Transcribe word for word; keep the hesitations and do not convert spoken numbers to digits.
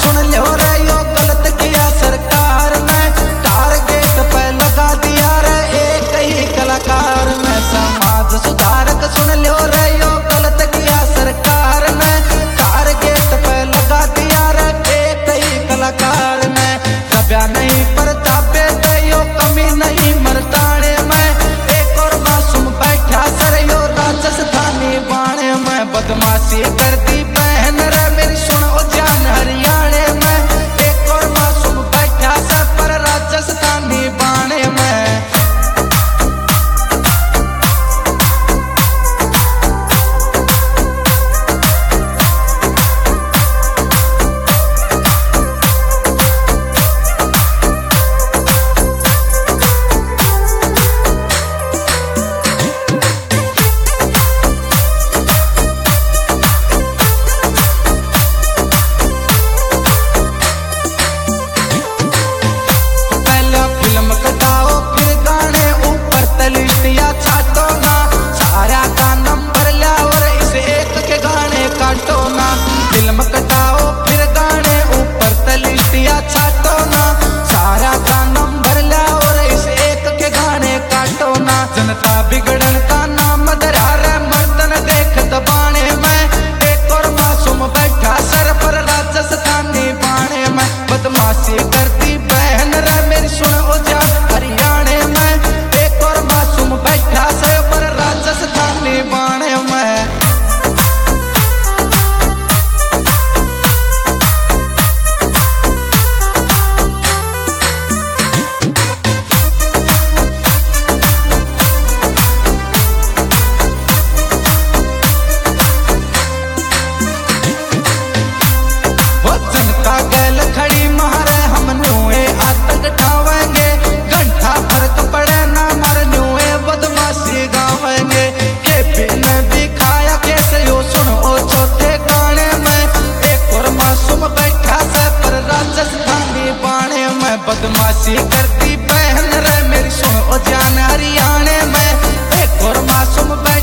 सुन लो रे यो गलत किया सरकार ने, टारगेट पे लगा दिया रे एक ही कलाकार ने। समाज सुधारक सुन लो रे यो गलत किया सरकार ने, टारगेट पे लगा दिया रे एक ही कलाकार ने। दबा नहीं प्रतापे दे यो कमी नहीं मर्दाने में, एक और मासूम बैठा सर यो राजस्थानी बाणे में। बदमाशी करती बहन रे मेरी सुन ओ जान हरियाणे में, एक और मासूम बैठा सर पर राजस्थानी बाणे में। फिल्म कटाओ फिर गाने ऊपर तलिस्टिया छाटो ना, सारा का नंबर लाओ और इस एक के गाने काटो ना। जनता बिगड़न का नाम धरा रे मर्दन देख दबाने में, एक और मासूम बैठा सर पर राजस्थानी बाणे में। बदमाशी करती बहन रे मेरी सुन ओ जा हरियाणे में, एक और मासूम बैठा सर पर राजस्थानी बाणे में। गैल खड़ी मारे हम न्यूए आतंक ठावेंगे, घंटा फर्क पड़े ना मार न्यूए बदमाशी गावेंगे। के पी ने भी खाया कैसे यो सुन ओ चौथे गाने में, एक और मासूम बैठा से पर राजस्थानी बाणे में। बदमाशी करती बहन रे मेरी सुन ओ जान हरियाणे में, एक और मासूम बैठा